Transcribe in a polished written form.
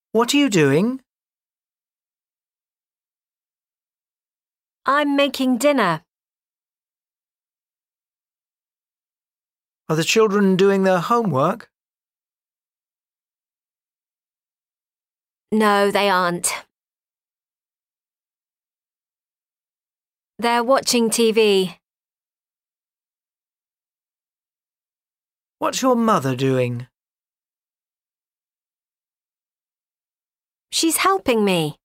What are you doing? I'm making dinner. Are the children doing their homework? No, they aren't. They're watching TV. What's your mother doing? She's helping me.